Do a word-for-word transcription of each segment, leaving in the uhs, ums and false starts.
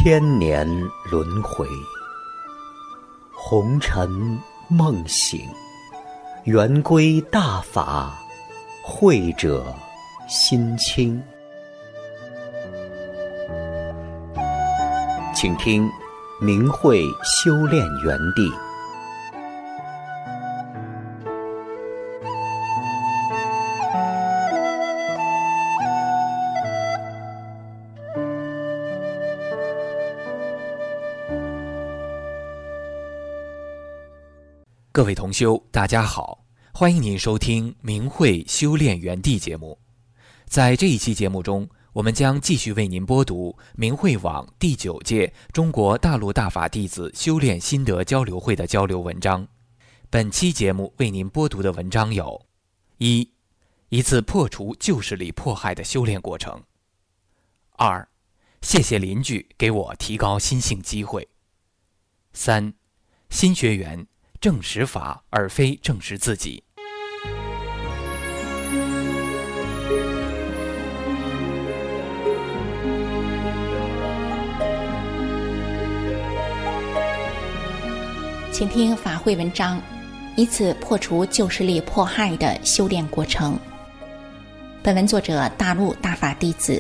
千年轮回，红尘梦醒，圆归大法，慧者心清。请听明慧修炼园地。 各位同修，大家好，欢迎您收听明慧修炼园地节目。在这一期节目中，我们将继续为您播读明慧网第九届中国大陆大法弟子修炼心得交流会的交流文章。本期节目为您播读的文章有：一、一次破除旧势力迫害的修炼过程；二、谢谢邻居给我提高心性机会；三、新学员正实法而非正实自己。 请听法会文章，以此破除旧势力迫害的修炼过程。本文作者大陆大法弟子。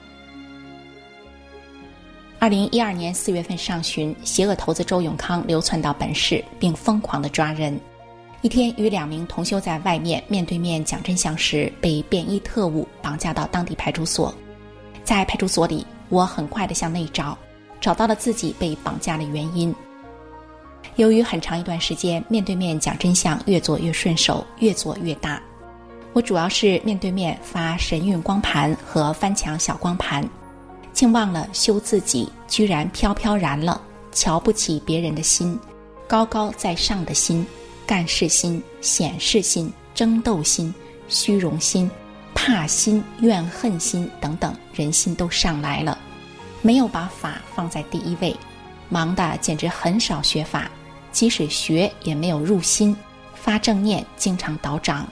二零一二年四月份上旬，邪恶头子周永康流窜到本市，并疯狂地抓人。一天，与两名同修在外面面对面讲真相时，被便衣特务绑架到当地派出所。在派出所里，我很快地向内找，找到了自己被绑架的原因。由于很长一段时间面对面讲真相越做越顺手，越做越大，我主要是面对面发神韵光盘和翻墙小光盘，竟忘了修自己，居然飘飘然了，瞧不起别人的心，高高在上的心，干事心，显示心，争斗心，虚荣心，怕心，怨恨心等等，人心都上来了，没有把法放在第一位，忙的简直很少学法，即使学也没有入心，发正念经常倒掌。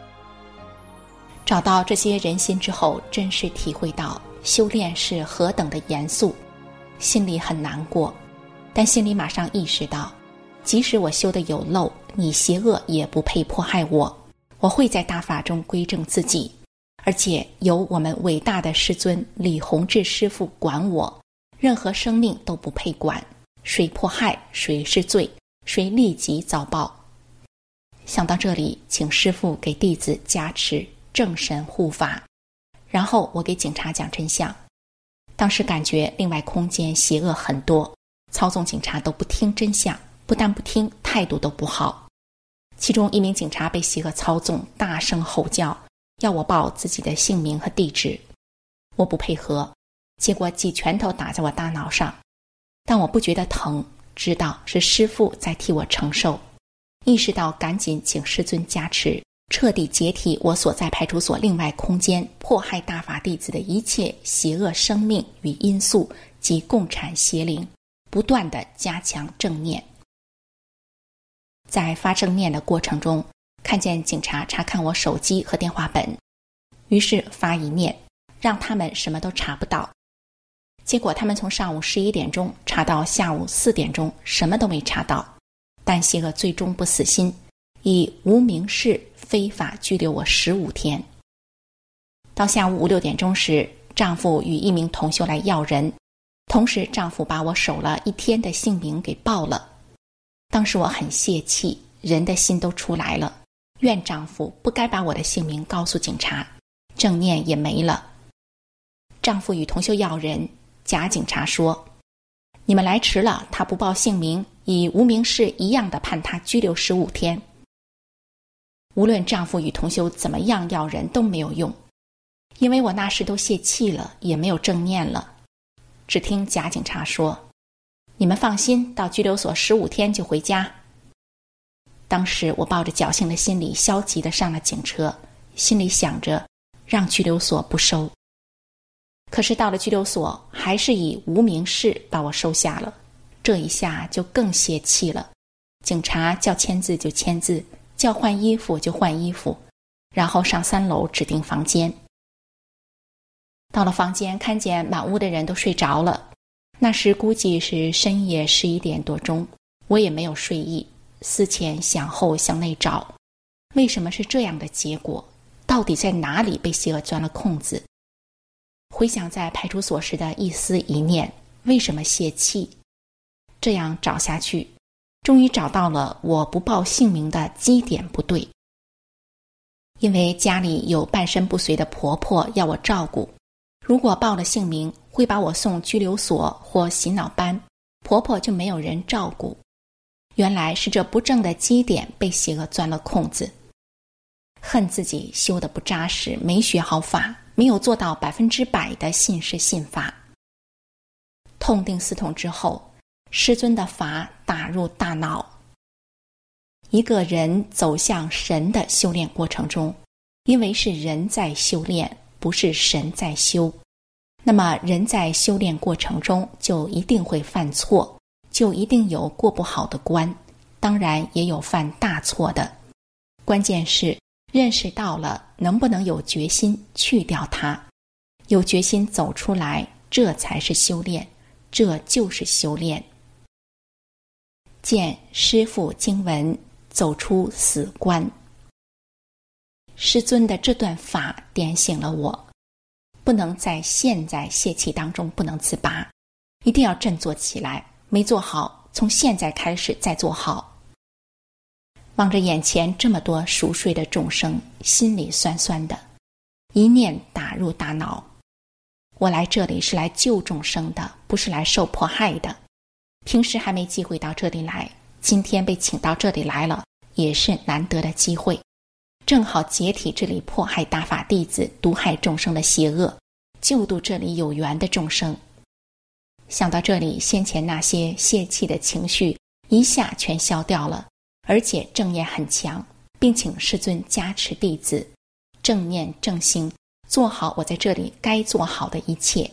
找到这些人心之后，真是体会到修炼是何等的严肃，心里很难过，但心里马上意识到，即使我修得有漏，你邪恶也不配迫害我，我会在大法中归正自己，而且由我们伟大的师尊李洪志师父管我，任何生命都不配管，谁迫害谁是罪，谁立即遭报。想到这里，请师父给弟子加持正神护法，然后我给警察讲真相。当时感觉另外空间邪恶很多，操纵警察都不听真相，不但不听，态度都不好。其中一名警察被邪恶操纵，大声吼叫，要我报自己的姓名和地址。我不配合，结果几拳头打在我大脑上，但我不觉得疼，知道是师父在替我承受，意识到赶紧请师尊加持，彻底解体我所在派出所另外空间迫害大法弟子的一切邪恶生命与因素及共产邪灵，不断地加强正念。在发正念的过程中，看见警察查看我手机和电话本，于是发一念，让他们什么都查不到。结果他们从上午十一点钟查到下午四点钟，什么都没查到，但邪恶最终不死心，以无名氏非法拘留我十五天。到下午五六点钟时，丈夫与一名同修来要人，同时丈夫把我守了一天的姓名给报了。当时我很泄气，人的心都出来了，怨丈夫不该把我的姓名告诉警察，正念也没了。丈夫与同修要人，假警察说，你们来迟了，他不报姓名，以无名氏一样的判他拘留十五天。无论丈夫与同修怎么样要人都没有用，因为我那时都泄气了，也没有正念了。只听假警察说，你们放心，到拘留所十五天就回家。当时我抱着侥幸的心理，消极地上了警车，心里想着让拘留所不收。可是到了拘留所，还是以无名氏把我收下了，这一下就更泄气了。警察叫签字就签字，叫换衣服就换衣服，然后上三楼指定房间。到了房间，看见满屋的人都睡着了， 那时估计是深夜十一点多钟，我也没有睡意，思前想后向内找，为什么是这样的结果？到底在哪里被邪恶钻了空子？回想在派出所时的一思一念，为什么泄气？这样找下去，终于找到了我不报姓名的基点不对。因为家里有半身不遂的婆婆要我照顾，如果报了姓名，会把我送拘留所或洗脑班，婆婆就没有人照顾。原来是这不正的基点被邪恶钻了空子。恨自己修得不扎实，没学好法，没有做到百分之百的信是信法。痛定思痛之后，师尊的法打入大脑。一个人走向神的修炼过程中，因为是人在修炼，不是神在修，那么人在修炼过程中就一定会犯错，就一定有过不好的关，当然也有犯大错的。关键是认识到了，能不能有决心去掉它，有决心走出来，这才是修炼，这就是修炼。见师父经文，走出死关。师尊的这段法点醒了我，不能在现在泄气当中不能自拔，一定要振作起来，没做好，从现在开始再做好。望着眼前这么多熟睡的众生，心里酸酸的，一念打入大脑。我来这里是来救众生的，不是来受迫害的。平时还没机会到这里来，今天被请到这里来了，也是难得的机会，正好解体这里迫害大法弟子、毒害众生的邪恶，救度这里有缘的众生。想到这里，先前那些泄气的情绪一下全消掉了，而且正念很强，并请师尊加持弟子，正念正心，做好我在这里该做好的一切。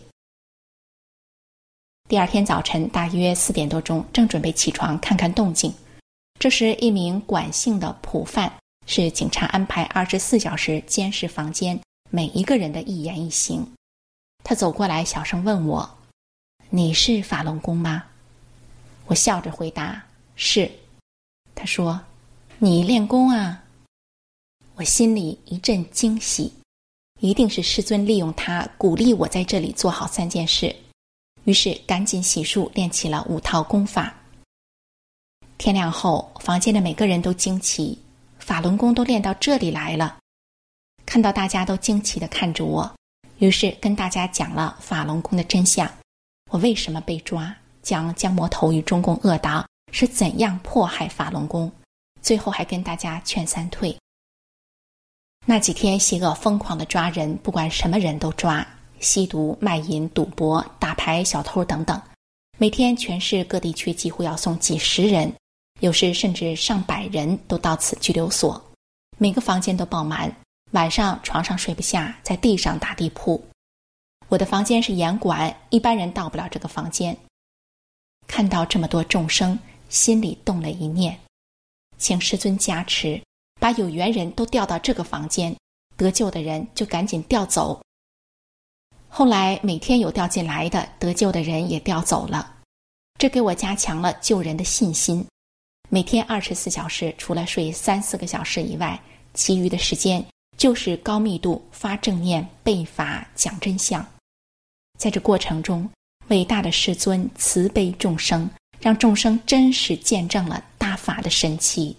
第二天早晨大约四点多钟，正准备起床看看动静，这时一名管性的普犯，是警察安排二十四小时监视房间每一个人的一言一行。他走过来小声问我，你是法轮功吗？我笑着回答，是。他说，你练功啊？我心里一阵惊喜，一定是师尊利用他鼓励我在这里做好三件事，于是赶紧洗漱练起了五套功法。天亮后，房间的每个人都惊奇，法轮功都练到这里来了。看到大家都惊奇地看着我，于是跟大家讲了法轮功的真相，我为什么被抓，讲江魔头与中共恶党是怎样迫害法轮功，最后还跟大家劝三退。那几天邪恶疯狂地抓人，不管什么人都抓，吸毒、卖淫、赌博、打牌、小偷等等，每天全市各地区几乎要送几十人，有时甚至上百人都到此拘留所，每个房间都爆满，晚上床上睡不下，在地上打地铺。我的房间是严管，一般人到不了这个房间。看到这么多众生，心里动了一念，请师尊加持，把有缘人都调到这个房间，得救的人就赶紧调走。后来每天有调进来的，得救的人也调走了，这给我加强了救人的信心。每天二十四小时，除了睡三四个小时以外，其余的时间就是高密度发正念、背法、讲真相。在这过程中，伟大的师尊慈悲众生，让众生真实见证了大法的神奇。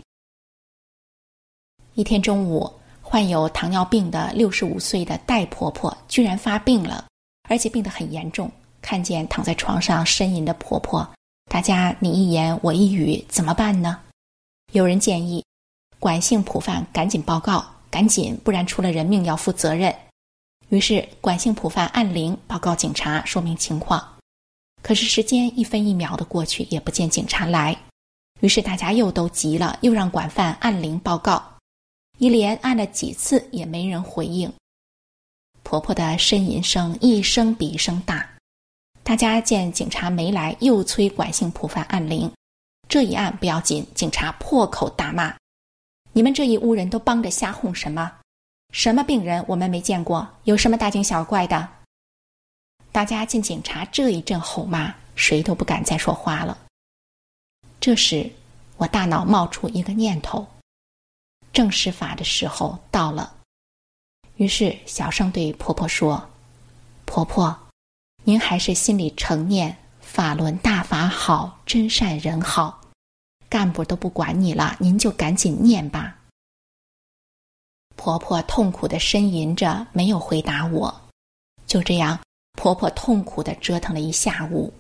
一天中午，患有糖尿病的六十五岁的戴婆婆居然发病了，而且病得很严重。看见躺在床上呻吟的婆婆，大家你一言我一语，怎么办呢？有人建议管性普犯赶紧报告，赶紧，不然出了人命要负责任。于是管性普犯按铃报告警察，说明情况。可是时间一分一秒的过去，也不见警察来，于是大家又都急了，又让管犯按铃报告。一连按了几次也没人回应，婆婆的呻吟声一声比一声大。大家见警察没来，又催管性普犯按铃。这一按不要紧，警察破口大骂，你们这一屋人都帮着瞎哄什么？什么病人我们没见过，有什么大惊小怪的？大家见警察这一阵吼骂， 谁都不敢再说话了。这时我大脑冒出一个念头，正施法的时候到了。于是小声对婆婆说：婆婆，您还是心里诚念法轮大法好，真善人好，干部都不管你了，您就赶紧念吧。婆婆痛苦地呻吟着，没有回答我。就这样，婆婆痛苦地折腾了一下午。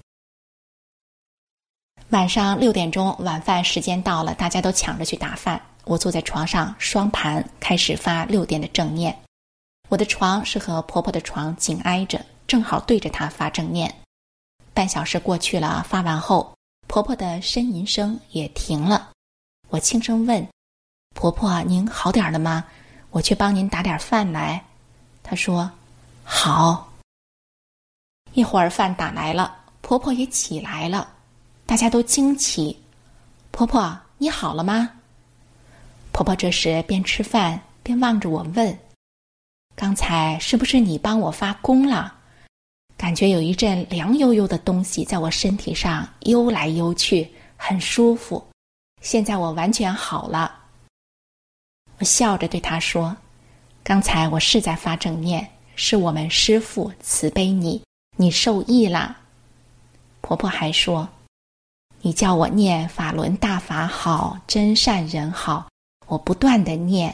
晚上六点钟，晚饭时间到了，大家都抢着去打饭。我坐在床上，双盘开始发六点的正念。我的床是和婆婆的床紧挨着，正好对着她发正念。半小时过去了，发完后，婆婆的呻吟声也停了。我轻声问：婆婆，您好点了吗？我去帮您打点饭来。她说：好。一会儿饭打来了，婆婆也起来了，大家都惊奇：婆婆，你好了吗？婆婆这时边吃饭边望着我问：刚才是不是你帮我发功了？感觉有一阵凉悠悠的东西在我身体上悠来悠去，很舒服。现在我完全好了。我笑着对她说：刚才我是在发正念，是我们师父慈悲你，你受益了。婆婆还说：你叫我念法轮大法好，真善人好，我不断地念。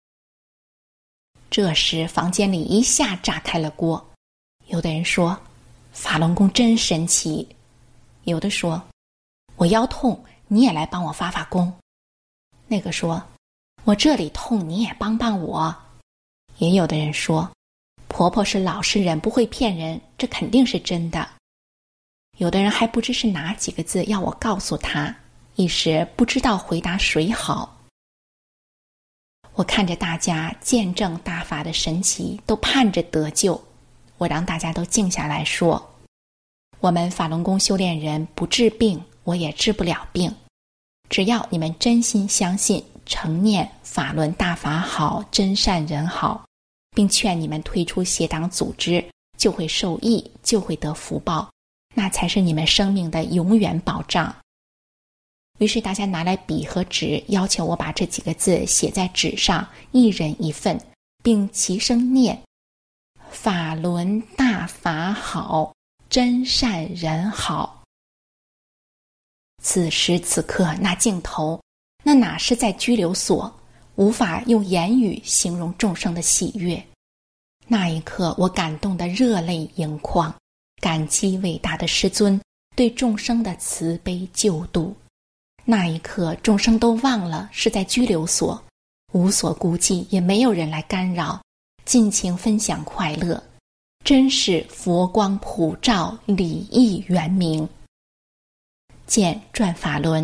这时房间里一下炸开了锅，有的人说法轮功真神奇，有的说我腰痛，你也来帮我发发功，那个说我这里痛，你也帮帮我。也有的人说婆婆是老实人，不会骗人，这肯定是真的。有的人还不知是哪几个字要我告诉他，一时不知道回答谁好。我看着大家见证大法的神奇，都盼着得救。我让大家都静下来说：我们法轮功修炼人不治病，我也治不了病。只要你们真心相信，诚念法轮大法好，真善人好，并劝你们退出邪党组织，就会受益，就会得福报，那才是你们生命的永远保障。于是大家拿来笔和纸，要求我把这几个字写在纸上，一人一份，并齐声念：法轮大法好，真善人好。此时此刻，那镜头，那哪是在拘留所，无法用言语形容众生的喜悦。那一刻，我感动得热泪盈眶，感激伟大的师尊对众生的慈悲救度。那一刻，众生都忘了是在拘留所，无所顾忌，也没有人来干扰，尽情分享快乐，真是佛光普照，礼义圆明。见转法轮。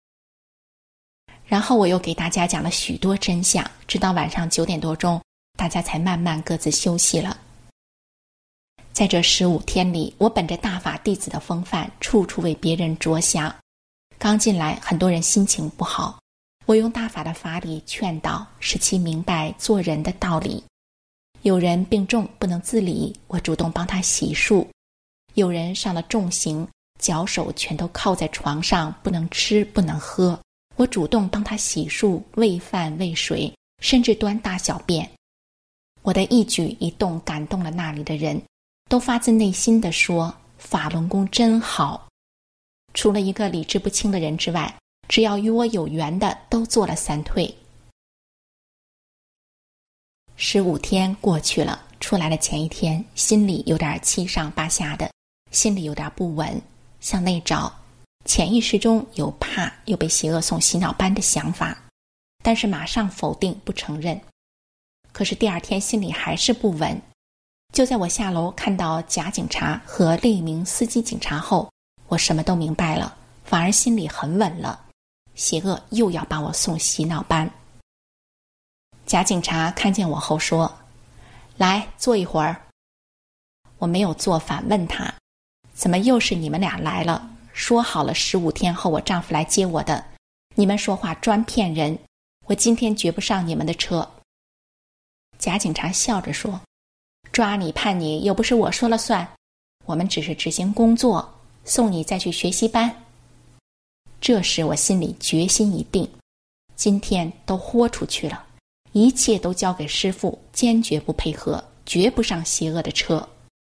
然后我又给大家讲了许多真相，直到晚上九点多钟，大家才慢慢各自休息了。在这十五天里，我本着大法弟子的风范，处处为别人着想。刚进来，很多人心情不好，我用大法的法理劝导，使其明白做人的道理。有人病重不能自理，我主动帮他洗漱；有人上了重刑，脚手全都铐在床上，不能吃不能喝，我主动帮他洗漱、喂饭喂水，甚至端大小便。我的一举一动感动了那里的人，都发自内心地说：法轮功真好。除了一个理智不清的人之外，只要与我有缘的都做了三退。十五天过去了，出来的前一天，心里有点七上八下的，心里有点不稳，向内找，潜意识中有怕又被邪恶送洗脑班的想法，但是马上否定不承认。可是第二天心里还是不稳。就在我下楼看到假警察和另一名司机警察后，我什么都明白了，反而心里很稳了。邪恶又要把我送洗脑班。假警察看见我后说：来，坐一会儿。我没有坐，反问他：怎么又是你们俩来了？说好了十五天后我丈夫来接我的，你们说话专骗人，我今天绝不上你们的车。假警察笑着说：抓你判你又不是我说了算，我们只是执行工作， 送你再去学习班。这时我心里决心已定，今天都豁出去了，一切都交给师父，坚决不配合，绝不上邪恶的车。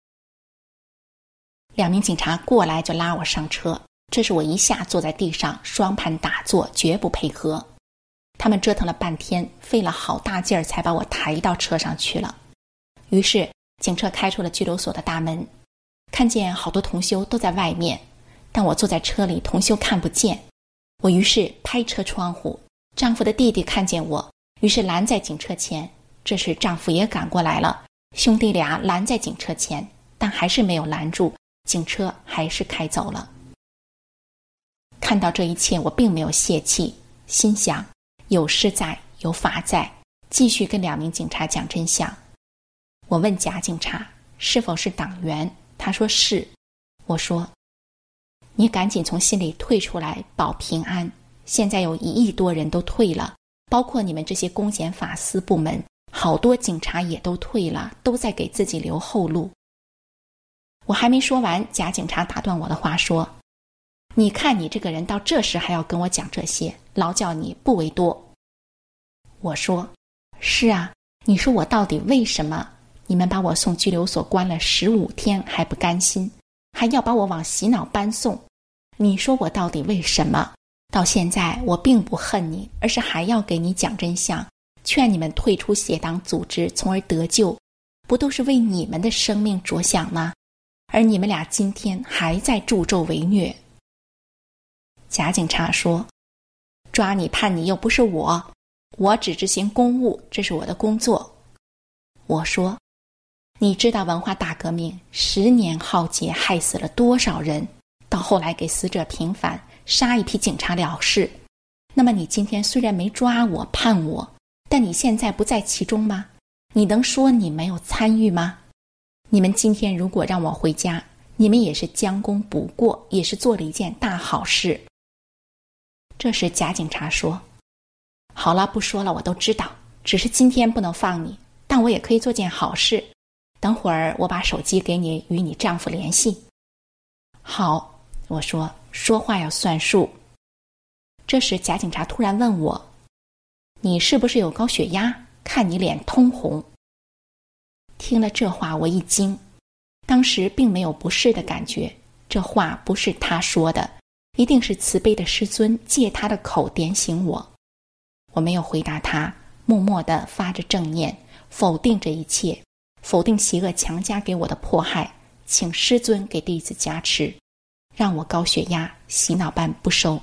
两名警察过来就拉我上车，这时我一下坐在地上，双盘打坐，绝不配合。他们折腾了半天，费了好大劲儿才把我抬到车上去了。于是警车开出了拘留所的大门，看见好多同修都在外面，但我坐在车里，同修看不见。我于是拍车窗户，丈夫的弟弟看见我，于是拦在警车前。这时丈夫也赶过来了，兄弟俩拦在警车前，但还是没有拦住，警车还是开走了。看到这一切，我并没有泄气，心想有师在，有法在，继续跟两名警察讲真相。我问贾警察是否是党员，他说是。我说你赶紧从心里退出来，保平安。现在有一亿多人都退了，包括你们这些公检法司部门，好多警察也都退了，都在给自己留后路。我还没说完，贾警察打断我的话说，你看你这个人到这时还要跟我讲这些，劳教你不为多。我说是啊，你说我到底为什么？你们把我送拘留所关了十五天还不甘心，还要把我往洗脑班送。你说我到底为什么？到现在我并不恨你，而是还要给你讲真相，劝你们退出邪党组织，从而得救，不都是为你们的生命着想吗？而你们俩今天还在助纣为虐。贾警察说，抓你判你又不是我，我只执行公务，这是我的工作。我说，你知道文化大革命十年浩劫害死了多少人，到后来给死者平反，杀一批警察了事。那么你今天虽然没抓我判我，但你现在不在其中吗？你能说你没有参与吗？你们今天如果让我回家，你们也是将功补过，也是做了一件大好事。这时贾警察说，好了，不说了，我都知道，只是今天不能放你，但我也可以做件好事，等会儿我把手机给你，与你丈夫联系。好，我说，说话要算数。这时贾警察突然问我，你是不是有高血压？看你脸通红。听了这话我一惊，当时并没有不适的感觉，这话不是他说的，一定是慈悲的师尊借他的口点醒我。我没有回答他，默默地发着正念，否定这一切，否定邪恶强加给我的迫害，请师尊给弟子加持，让我高血压，洗脑班不收。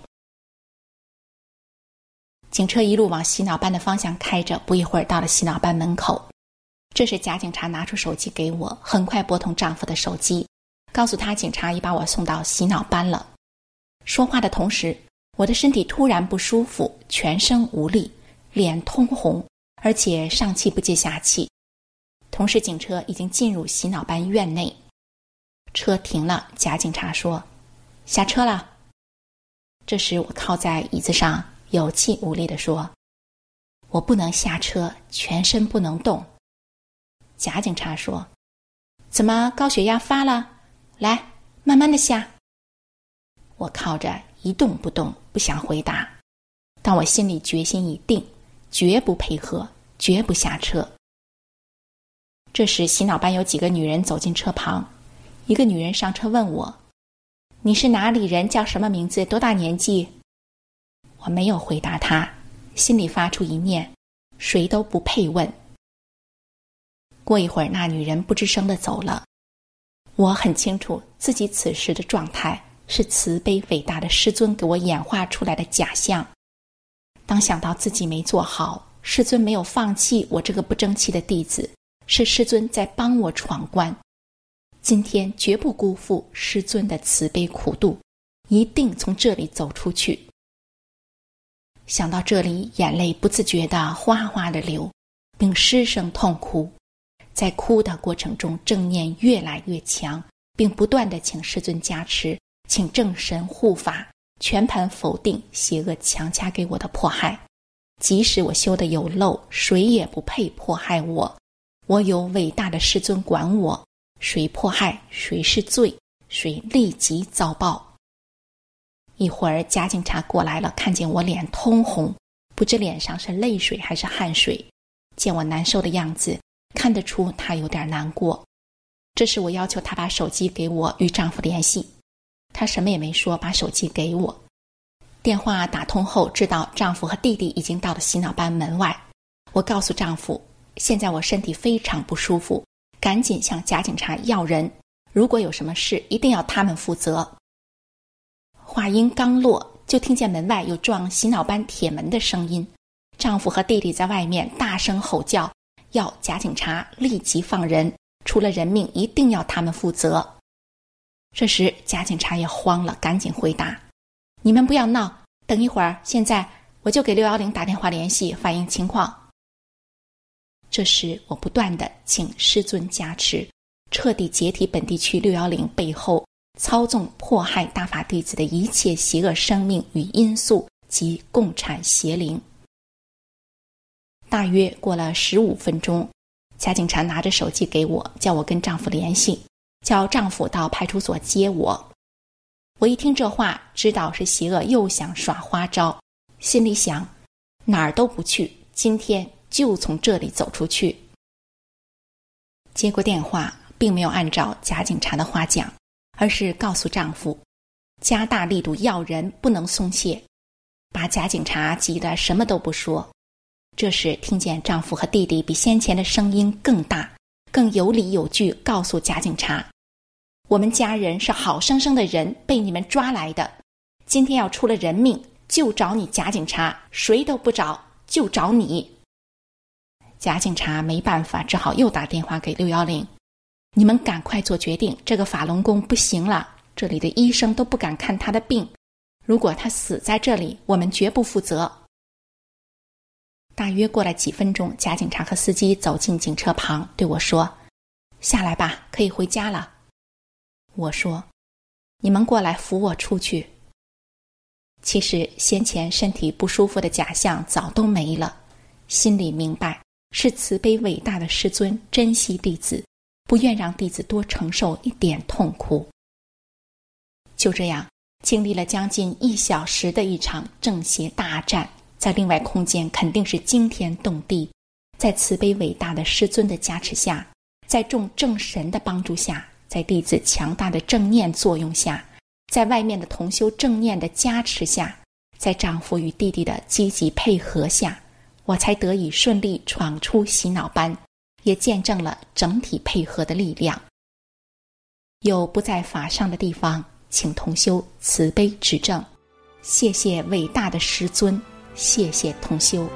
警车一路往洗脑班的方向开着，不一会儿到了洗脑班门口。这时贾警察拿出手机给我，很快拨通丈夫的手机，告诉他警察已把我送到洗脑班了。说话的同时，我的身体突然不舒服，全身无力，脸通红，而且上气不接下气。同时警车已经进入洗脑班院内，车停了，贾警察说，下车了。这时我靠在椅子上，有气无力地说，我不能下车，全身不能动。贾警察说，怎么高血压发了？来，慢慢的下。我靠着一动不动，不想回答，但我心里决心已定，绝不配合，绝不下车。这时洗脑班有几个女人走进车旁，一个女人上车问我，你是哪里人，叫什么名字，多大年纪？我没有回答她，心里发出一念，谁都不配问。过一会儿那女人不吱声地走了。我很清楚自己此时的状态是慈悲伟大的师尊给我演化出来的假象。当想到自己没做好，师尊没有放弃我这个不争气的弟子，是师尊在帮我闯关，今天绝不辜负师尊的慈悲苦度，一定从这里走出去。想到这里，眼泪不自觉地哗哗地流，并失声痛哭。在哭的过程中，正念越来越强，并不断地请师尊加持，请正神护法，全盘否定邪恶强加给我的迫害。即使我修得有漏，谁也不配迫害我。我有伟大的师尊管我，谁迫害谁是罪， 水立即遭报。一会儿贾警察过来了，看见我脸通红，不知脸上是泪水还是汗水，见我难受的样子，看得出他有点难过。这时我要求他把手机给我，与丈夫联系。他什么也没说，把手机给我。电话打通后，知道丈夫和弟弟已经到了洗脑班门外。我告诉丈夫，现在我身体非常不舒服，赶紧向贾警察要人，如果有什么事一定要他们负责。话音刚落，就听见门外有撞洗脑班铁门的声音，丈夫和弟弟在外面大声吼叫，要贾警察立即放人，出了人命一定要他们负责。这时贾警察也慌了，赶紧回答，你们不要闹，等一会儿，现在我就给六一零打电话联系，反映情况。这时我不断地请师尊加持，彻底解体本地区六一零背后操纵迫害大法弟子的一切邪恶生命与因素及共产邪灵。大约过了十五分钟，贾警察拿着手机给我，叫我跟丈夫联系，叫丈夫到派出所接我。我一听这话，知道是邪恶又想耍花招，心里想，哪儿都不去，今天就从这里走出去。接过电话，并没有按照贾警察的话讲，而是告诉丈夫，加大力度要人，不能松懈，把贾警察急得什么都不说。这时听见丈夫和弟弟比先前的声音更大，更有理有据，告诉贾警察，我们家人是好生生的人，被你们抓来的，今天要出了人命，就找你贾警察，谁都不找，就找你。贾警察没办法，只好又打电话给六一零，你们赶快做决定，这个法轮功不行了，这里的医生都不敢看他的病，如果他死在这里，我们绝不负责。大约过了几分钟，贾警察和司机走进警车旁，对我说，下来吧，可以回家了。我说，你们过来扶我出去。其实先前身体不舒服的假象早都没了，心里明白是慈悲伟大的师尊珍惜弟子，不愿让弟子多承受一点痛苦。就这样经历了将近一小时的一场正邪大战，在另外空间肯定是惊天动地，在慈悲伟大的师尊的加持下，在众正神的帮助下，在弟子强大的正念作用下，在外面的同修正念的加持下，在丈夫与弟弟的积极配合下，我才得以顺利闯出洗脑班，也见证了整体配合的力量。有不在法上的地方，请同修慈悲指正。谢谢伟大的师尊，谢谢同修。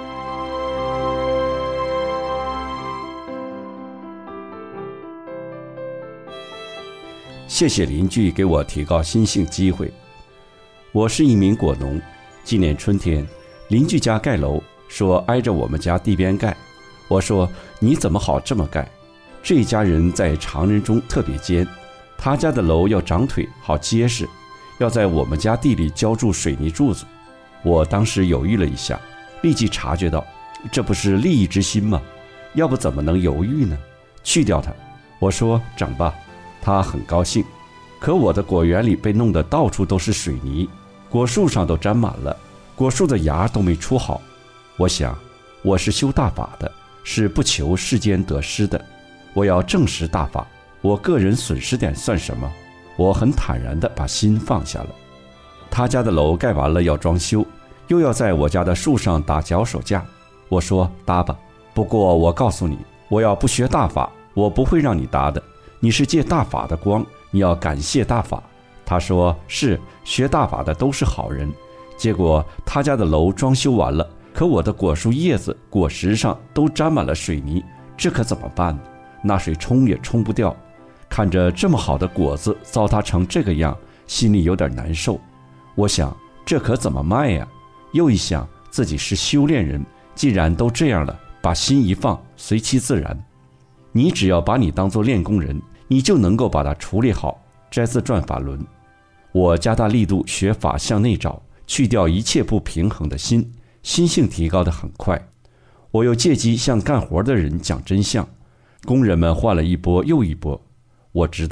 谢谢邻居给我提高心性机会。我是一名果农，今年春天邻居家盖楼，说挨着我们家地边盖。我说你怎么好这么盖？这一家人在常人中特别尖，他家的楼要长腿好结实，要在我们家地里浇筑水泥柱子。我当时犹豫了一下，立即察觉到这不是利益之心吗？要不怎么能犹豫呢？去掉它。我说整吧。他很高兴。可我的果园里被弄得到处都是水泥，果树上都沾满了，果树的芽都没出好。我想我是修大法的，是不求世间得失的，我要证实大法，我个人损失点算什么？我很坦然地把心放下了。他家的楼盖完了要装修，又要在我家的树上打脚手架。我说搭吧，不过我告诉你，我要不学大法，我不会让你搭的，你是借大法的光，你要感谢大法。他说是，学大法的都是好人。结果他家的楼装修完了，可我的果树叶子果实上都沾满了水泥，这可怎么办呢？那水冲也冲不掉。看着这么好的果子糟蹋成这个样，心里有点难受。我想这可怎么卖呀？又一想自己是修炼人，既然都这样了，把心一放，随其自然。你只要把你当作练功人，你就能够把它处理好。摘自转法轮。我加大力度学法向内找，去掉一切不平衡的心，心性提高得很快。我又借机向干活的人讲真相，工人们换了一波又一波。我知道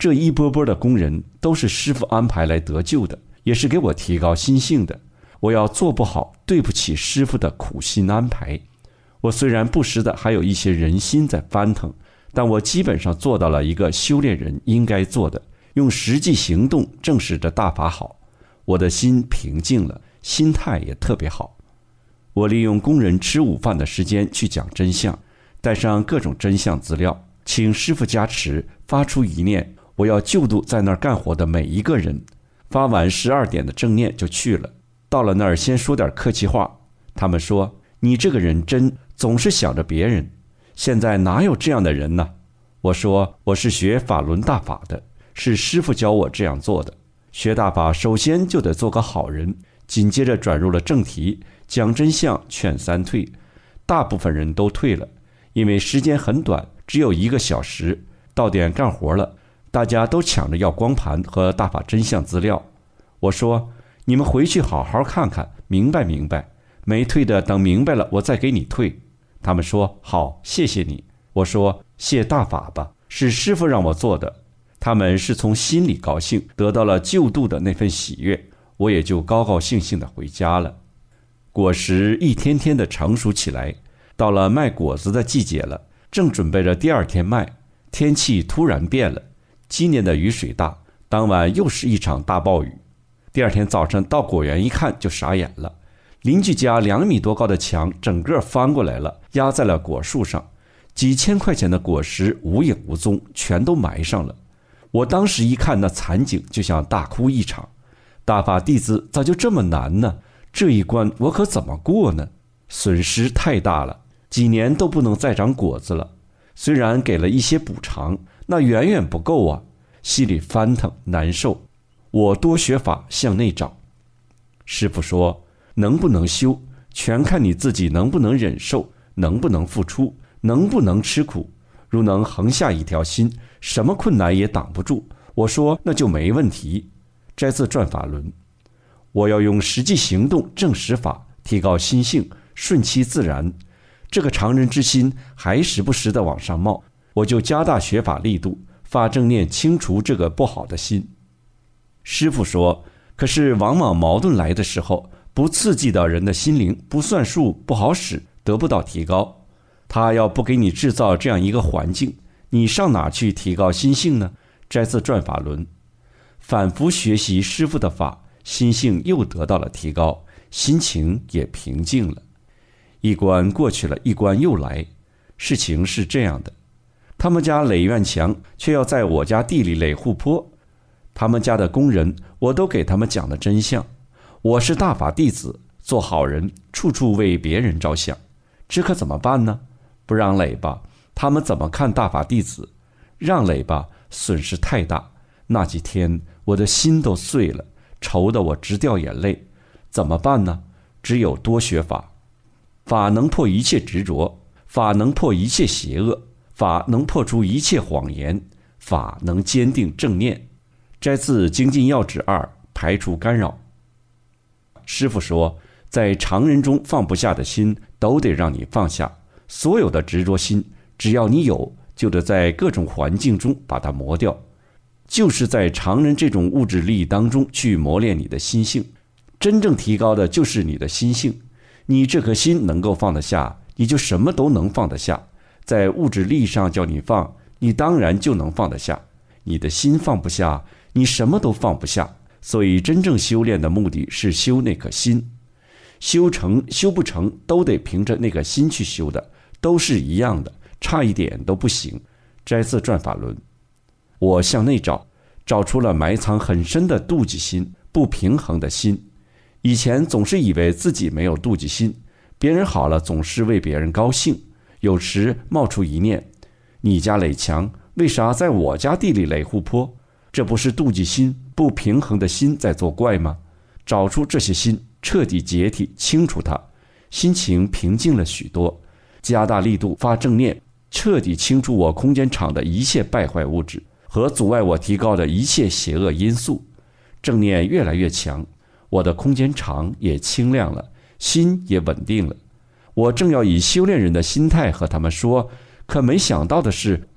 这一波波的工人都是师父安排来得救的，也是给我提高心性的。我要做不好，对不起师父的苦心安排。我虽然不时的还有一些人心在翻腾，但我基本上做到了一个修炼人应该做的，用实际行动证实着大法好。我的心平静了，心态也特别好。我利用工人吃午饭的时间去讲真相，带上各种真相资料，请师父加持，发出一念，我要救度在那儿干活的每一个人。发完十二点的正念就去了，到了那儿先说点客气话。他们说，你这个人真总是想着别人，现在哪有这样的人呢？我说，我是学法轮大法的，是师父教我这样做的。学大法首先就得做个好人，紧接着转入了正题，讲真相，劝三退。大部分人都退了，因为时间很短，只有一个小时，到点干活了，大家都抢着要光盘和大法真相资料。我说，你们回去好好看看，明白明白，没退的等明白了我再给你退。他们说，好，谢谢你。我说，谢大法吧，是师父让我做的。他们是从心里高兴，得到了救度的那份喜悦，我也就高高兴兴地回家了。果实一天天的成熟起来，到了卖果子的季节了，正准备着第二天卖，天气突然变了，今年的雨水大，当晚又是一场大暴雨。第二天早晨到果园一看就傻眼了，邻居家两米多高的墙整个翻过来了，压在了果树上，几千块钱的果实无影无踪，全都埋上了。我当时一看那惨景，就像大哭一场。大法弟子咋就这么难呢？这一关我可怎么过呢？损失太大了，几年都不能再长果子了。虽然给了一些补偿，那远远不够啊，心里翻腾难受。我多学法，向内找。师父说，能不能修，全看你自己能不能忍受，能不能付出，能不能吃苦。如能横下一条心，什么困难也挡不住。我说，那就没问题。摘自转法轮。我要用实际行动证实法，提高心性，顺其自然。这个常人之心还时不时地往上冒，我就加大学法力度，发正念清除这个不好的心。师父说，可是往往矛盾来的时候，不刺激到人的心灵，不算数，不好使，得不到提高。他要不给你制造这样一个环境，你上哪去提高心性呢？摘自转法轮。反复学习师父的法，心性又得到了提高，心情也平静了。一关过去了，一关又来。事情是这样的，他们家垒院墙，却要在我家地里垒护坡。他们家的工人，我都给他们讲了真相。我是大法弟子，做好人，处处为别人着想，这可怎么办呢？不让垒吧，他们怎么看大法弟子？让垒吧，损失太大。那几天我的心都碎了，愁得我直掉眼泪。怎么办呢？只有多学法。法能破一切执着，法能破一切邪恶，法能破除一切谎言，法能坚定正念。摘自精进要旨二，排除干扰。师父说，在常人中放不下的心，都得让你放下。所有的执着心，只要你有，就得在各种环境中把它磨掉。就是在常人这种物质力当中去磨练你的心性，真正提高的就是你的心性。你这颗心能够放得下，你就什么都能放得下。在物质力上叫你放，你当然就能放得下。你的心放不下，你什么都放不下。所以真正修炼的目的是修那颗心，修成修不成都得凭着那个心去修的，都是一样的，差一点都不行。摘自转法轮。我向内找，找出了埋藏很深的妒忌心，不平衡的心。以前总是以为自己没有妒忌心，别人好了总是为别人高兴。有时冒出一念，你家垒墙，为啥在我家地里垒护坡？这不是妒忌心，不平衡的心在作怪吗？找出这些心，彻底解体，清除它，心情平静了许多。加大力度发正念，彻底清除我空间场的一切败坏物质和阻碍我提高的一切邪恶因素。正念越来越强，我的空间场也清亮了，心也稳定了。我正要以修炼人的心态和他们说，可没想到的是，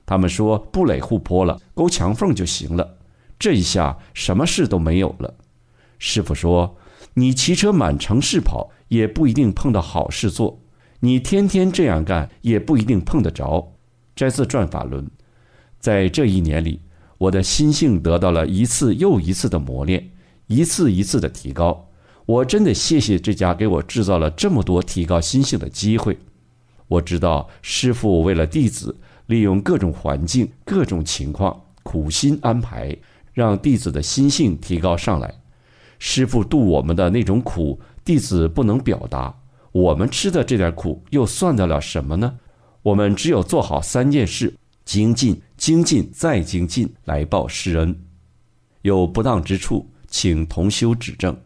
他们说不垒护坡了，勾墙缝就行了。这一下什么事都没有了。师父说，你骑车满城市跑，也不一定碰到好事做，你天天这样干，也不一定碰得着。摘自转法轮。在这一年里，我的心性得到了一次又一次的磨练，一次一次的提高。我真的谢谢这家给我制造了这么多提高心性的机会。我知道师父为了弟子，利用各种环境、各种情况，苦心安排，让弟子的心性提高上来。师父度我们的那种苦，弟子不能表达，我们吃的这点苦又算得了什么呢？我们只有做好三件事：精进、精进再精进，来报师恩。有不当之处，请同修指正。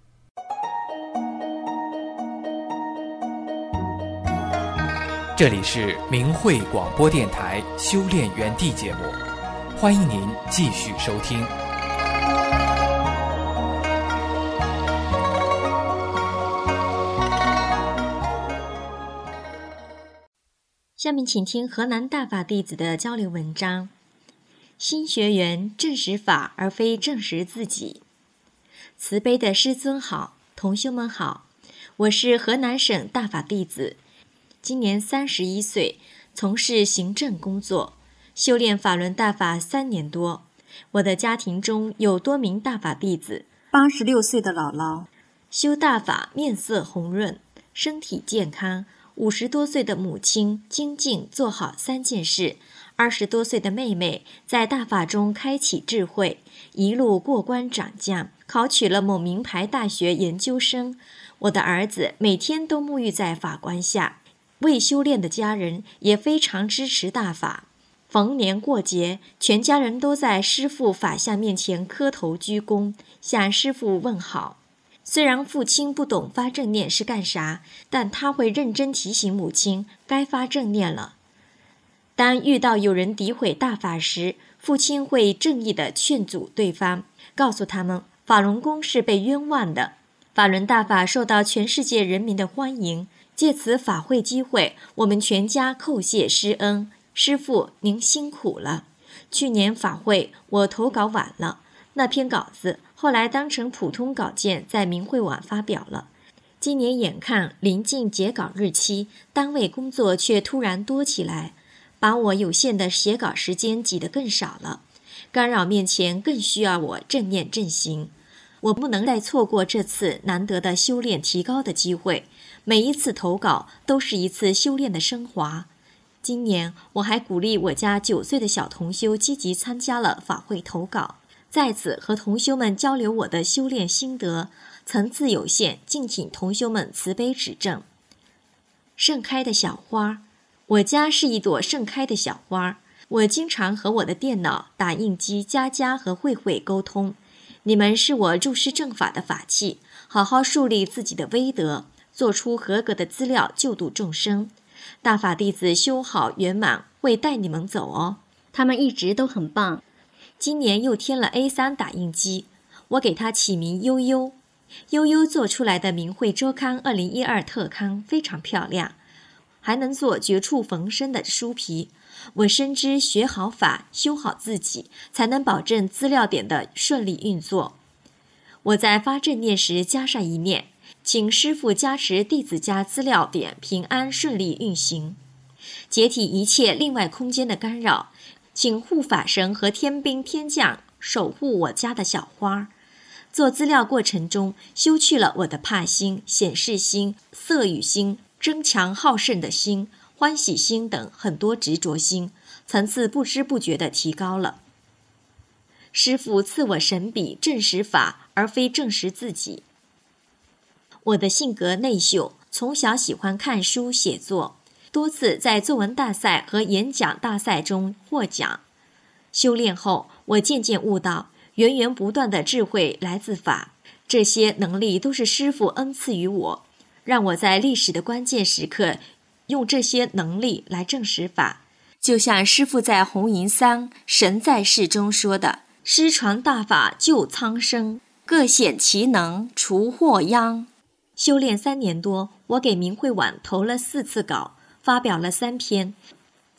这里是明慧广播电台修炼园地节目，欢迎您继续收听。 下面请听河南大法弟子的交流文章：新学员证实法而非证实自己。慈悲的师尊好，同修们好，我是河南省大法弟子，今年三十一岁，从事行政工作，修炼法轮大法三年多。我的家庭中有多名大法弟子，八十六岁的姥姥修大法，面色红润，身体健康。五十多岁的母亲精进做好三件事，二十多岁的妹妹在大法中开启智慧，一路过关斩将，考取了某名牌大学研究生。我的儿子每天都沐浴在法观下，未修炼的家人也非常支持大法。逢年过节，全家人都在师父法像面前磕头鞠躬，向师父问好。虽然父亲不懂发正念是干啥，但他会认真提醒母亲该发正念了。当遇到有人诋毁大法时，父亲会正义地劝阻对方，告诉他们法轮功是被冤枉的，法轮大法受到全世界人民的欢迎。借此法会机会，我们全家叩谢师恩，师父您辛苦了。去年法会我投稿晚了，那篇稿子后来当成普通稿件在明慧网发表了。今年眼看临近截稿日期，单位工作却突然多起来，把我有限的写稿时间挤得更少了。干扰面前更需要我正念正行，我不能再错过这次难得的修炼提高的机会。每一次投稿都是一次修炼的升华。今年我还鼓励我家九岁的小同修积极参加了法会投稿，在此和同修们交流我的修炼心得，层次有限，敬请同修们慈悲指正。盛开的小花，我家是一朵盛开的小花。我经常和我的电脑、打印机佳佳和慧慧沟通，你们是我助师正法的法器，好好树立自己的威德，做出合格的资料救度众生。大法弟子修好圆满，会带你们走哦。他们一直都很棒。今年又添了 A 三 打印机，我给它起名悠悠。悠悠做出来的明慧周刊二零一二特刊非常漂亮，还能做绝处逢生的书皮。我深知学好法，修好自己，才能保证资料点的顺利运作。我在发正念时加上一念，请师父加持弟子家资料点平安顺利运行，解体一切另外空间的干扰，请护法神和天兵天将守护我家的小花。做资料过程中，修去了我的怕心、显示心、色欲心、争强好胜的心、欢喜心等很多执着心，层次不知不觉地提高了。师父赐我神笔，证实法而非证实自己。我的性格内秀，从小喜欢看书写作，多次在作文大赛和演讲大赛中获奖。修炼后，我渐渐悟到，源源不断的智慧来自法，这些能力都是师父恩赐于我，让我在历史的关键时刻用这些能力来证实法。就像师父在红银三神在世中说的，师传大法救苍生，各显其能除祸殃。修炼三年多，我给明慧网投了四次稿，发表了三篇，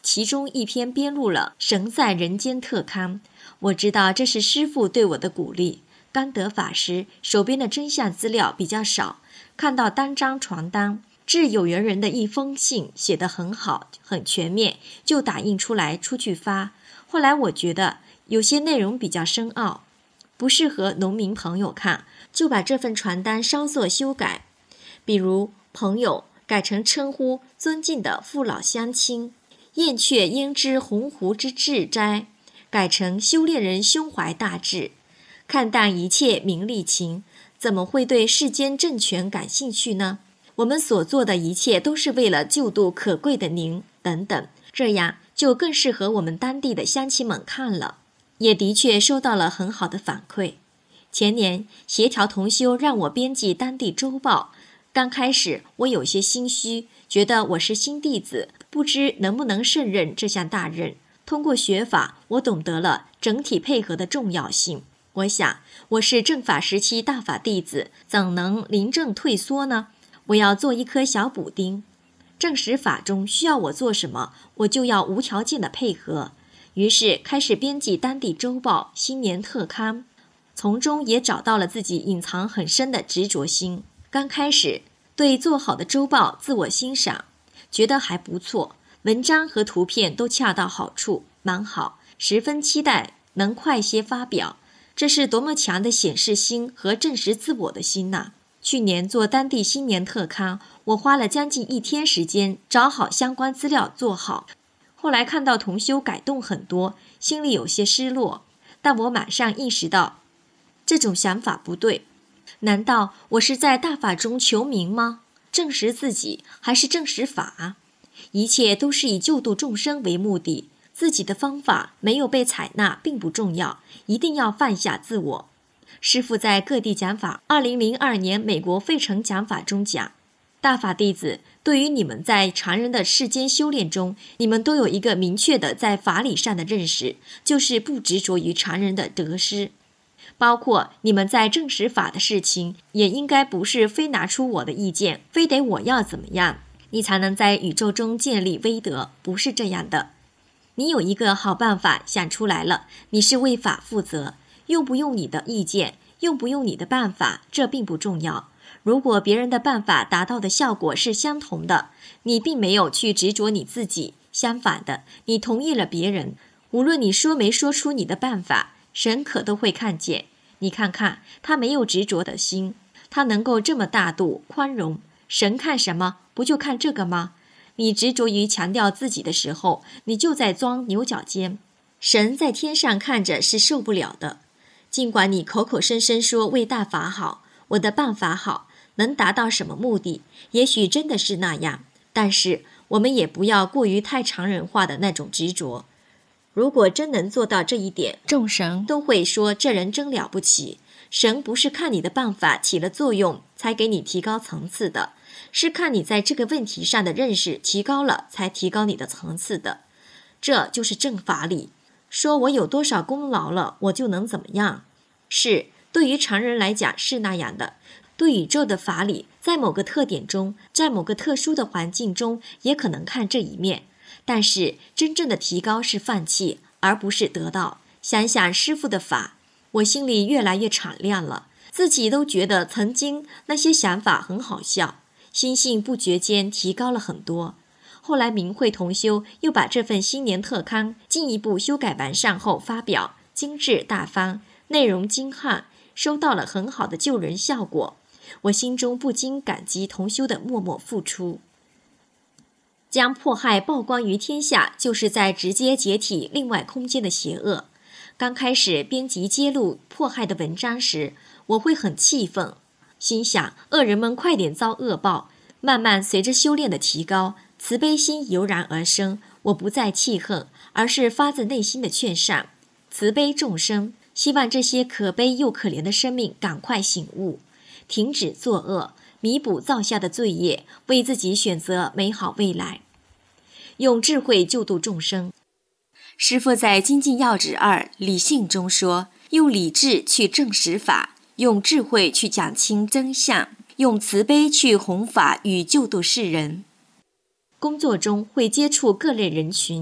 其中一篇编录了《神在人间特刊》，我知道这是师父对我的鼓励。甘德法师手边的真相资料比较少，看到单张传单，致有缘人的一封信写得很好，很全面，就打印出来出去发。后来我觉得有些内容比较深奥，不适合农民朋友看，就把这份传单稍作修改，比如朋友改成称呼尊敬的父老乡亲，燕雀焉知鸿鹄之志哉，改成修炼人胸怀大志，看淡一切名利情，怎么会对世间政权感兴趣呢？我们所做的一切都是为了救度可贵的您，等等，这样就更适合我们当地的乡亲们看了。也的确收到了很好的反馈。前年协调同修让我编辑当地周报，刚开始我有些心虚，觉得我是新弟子，不知能不能胜任这项大任。通过学法，我懂得了整体配合的重要性。我想，我是正法时期大法弟子，怎能临阵退缩呢？我要做一颗小补丁。正实法中需要我做什么，我就要无条件的配合。于是开始编辑当地周报、新年特刊，从中也找到了自己隐藏很深的执着心。刚开始对做好的周报自我欣赏，觉得还不错，文章和图片都恰到好处，蛮好，十分期待能快些发表。这是多么强的显示心和证实自我的心呐！去年做当地新年特刊，我花了将近一天时间找好相关资料做好。后来看到同修改动很多，心里有些失落，但我马上意识到这种想法不对。难道我是在大法中求名吗？证实自己还是证实法？一切都是以救度众生为目的，自己的方法没有被采纳并不重要，一定要放下自我。师父在各地讲法二零零二年美国费城讲法中讲，大法弟子对于你们在常人的世间修炼中，你们都有一个明确的在法理上的认识，就是不执着于常人的得失。包括你们在证实法的事情，也应该不是非拿出我的意见，非得我要怎么样，你才能在宇宙中建立威德，不是这样的。你有一个好办法想出来了，你是为法负责，用不用你的意见，用不用你的办法，这并不重要。如果别人的办法达到的效果是相同的，你并没有去执着你自己，相反的，你同意了别人，无论你说没说出你的办法，神可都会看见。你看看他没有执着的心，他能够这么大度宽容，神看什么？不就看这个吗？你执着于强调自己的时候，你就在钻牛角尖。神在天上看着是受不了的。尽管你口口声声说为大法好，我的办法好，能达到什么目的，也许真的是那样，但是我们也不要过于太常人化的那种执着。如果真能做到这一点，众神都会说这人真了不起。神不是看你的办法起了作用才给你提高层次的，是看你在这个问题上的认识提高了才提高你的层次的。这就是正法理。说我有多少功劳了，我就能怎么样？是，对于常人来讲是那样的。对宇宙的法理，在某个特点中，在某个特殊的环境中，也可能看这一面。但是真正的提高是放弃，而不是得到。想想师父的法，我心里越来越敞亮了，自己都觉得曾经那些想法很好笑，心性不觉间提高了很多。后来明慧同修又把这份新年特刊进一步修改完善后发表，精致大方，内容精悍，收到了很好的救人效果。我心中不禁感激同修的默默付出。将迫害曝光于天下，就是在直接解体另外空间的邪恶。刚开始编辑揭露迫害的文章时，我会很气愤，心想恶人们快点遭恶报。慢慢随着修炼的提高，慈悲心油然而生，我不再气恨，而是发自内心的劝善，慈悲众生，希望这些可悲又可怜的生命赶快醒悟，停止作恶，弥补造下的罪业，为自己选择美好未来，用智慧救度众生。师父在《精进要旨二理性》中说，用理智去证实法，用智慧去讲清真相，用慈悲去弘法与救度世人。工作中会接触各类人群，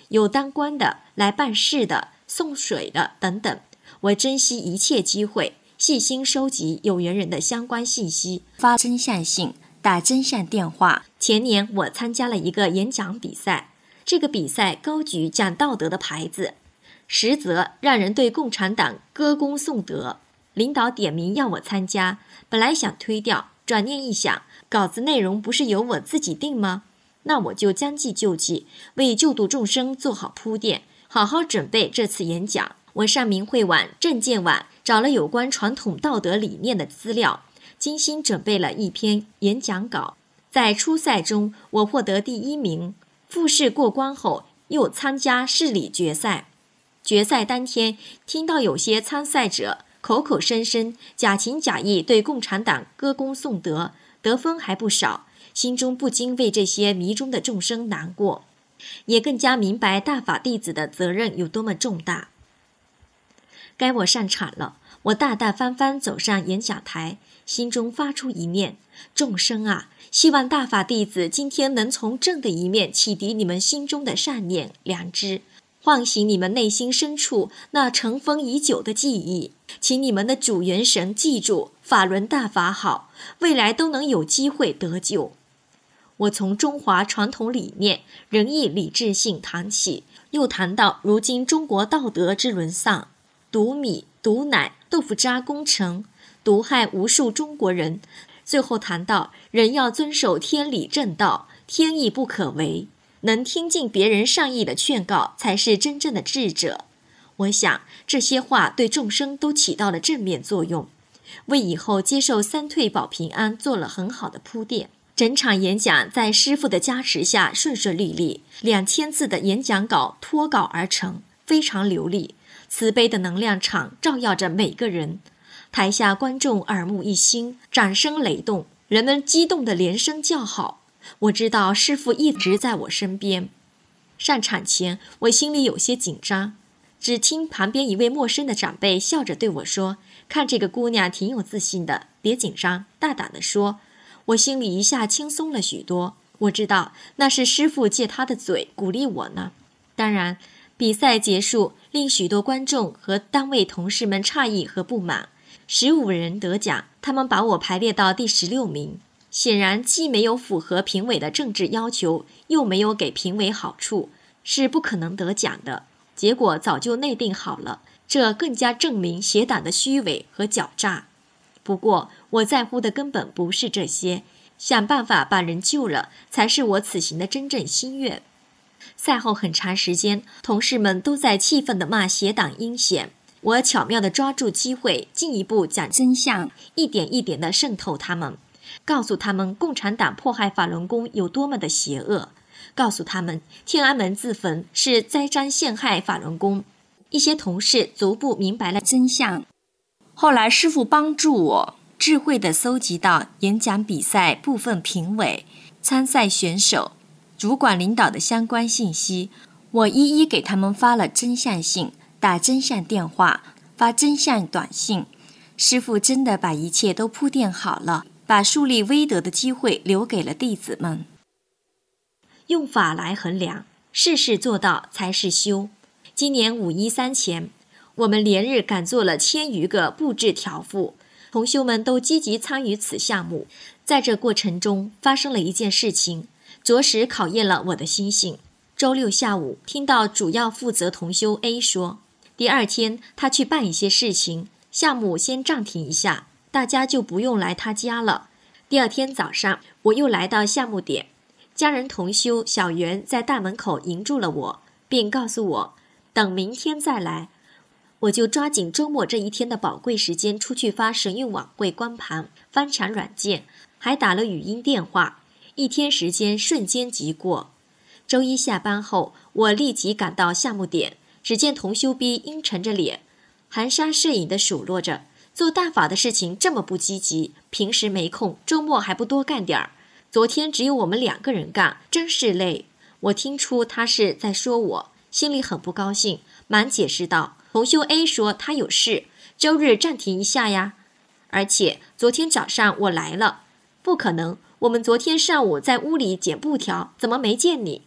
有当官的、来办事的、送水的等等。我珍惜一切机会，细心收集有缘人的相关信息，发真相信，打真相电话。前年我参加了一个演讲比赛，这个比赛高举讲道德的牌子，实则让人对共产党歌功颂德。领导点名要我参加，本来想推掉，转念一想，稿子内容不是由我自己定吗？那我就将计就计，为救度众生做好铺垫，好好准备这次演讲。我上明慧网、证件网找了有关传统道德理念的资料，精心准备了一篇演讲稿。在初赛中，我获得第一名，复试过关后又参加市里决赛。决赛当天，听到有些参赛者口口声声、假情假意对共产党歌功颂德，得分还不少，心中不禁为这些迷中的众生难过，也更加明白大法弟子的责任有多么重大。该我上场了，我大大方方走上演讲台，心中发出一念：众生啊，希望大法弟子今天能从正的一面启迪你们心中的善念、良知，唤醒你们内心深处那尘封已久的记忆，请你们的主元神记住，法轮大法好，未来都能有机会得救。我从中华传统理念、仁义礼智信谈起，又谈到如今中国道德之沦丧，毒米、毒奶、豆腐渣工程，毒害无数中国人。最后谈到人要遵守天理正道，天意不可违，能听进别人善意的劝告，才是真正的智者。我想这些话对众生都起到了正面作用，为以后接受三退保平安做了很好的铺垫。整场演讲在师父的加持下顺顺利利，两千字的演讲稿脱稿而成，非常流利。慈悲的能量场照耀着每个人，台下观众耳目一新，掌声雷动，人们激动地连声叫好。我知道师父一直在我身边。上场前，我心里有些紧张，只听旁边一位陌生的长辈笑着对我说：“看这个姑娘挺有自信的，别紧张，大胆地说。”我心里一下轻松了许多。我知道那是师父借他的嘴鼓励我呢。当然，比赛结束，令许多观众和单位同事们诧异和不满。十五人得奖，他们把我排列到第十六名，显然既没有符合评委的政治要求，又没有给评委好处，是不可能得奖的。结果早就内定好了，这更加证明邪党的虚伪和狡诈。不过我在乎的根本不是这些，想办法把人救了，才是我此行的真正心愿。赛后很长时间，同事们都在气愤地骂邪党阴险，我巧妙地抓住机会，进一步讲真相，一点一点地渗透他们，告诉他们共产党迫害法轮功有多么的邪恶，告诉他们天安门自焚是栽赃陷害法轮功。一些同事逐步明白了真相。后来师父帮助我智慧地搜集到演讲比赛部分评委、参赛选手、主管领导的相关信息，我一一给他们发了真相信，打真相电话，发真相短信。师父真的把一切都铺垫好了，把树立威德的机会留给了弟子们。用法来衡量，事事做到才是修。今年五一三前，我们连日赶做了千余个布置条幅，同修们都积极参与此项目。在这过程中发生了一件事情，着实考验了我的心性。周六下午，听到主要负责同修 A 说，第二天他去办一些事情，项目先暂停一下，大家就不用来他家了。第二天早上，我又来到项目点，家人同修小袁在大门口迎住了我，并告诉我等明天再来。我就抓紧周末这一天的宝贵时间出去发神韵网柜光盘，翻查软件，还打了语音电话，一天时间瞬间即过。周一下班后，我立即赶到项目点，只见同修 B 阴沉着脸，含沙射影地数落着，做大法的事情这么不积极，平时没空，周末还不多干点儿。昨天只有我们两个人干，真是累。我听出他是在说我，心里很不高兴，忙解释道，同修 A 说他有事，周日暂停一下呀。而且昨天早上我来了。不可能，我们昨天上午在屋里剪布条，怎么没见你？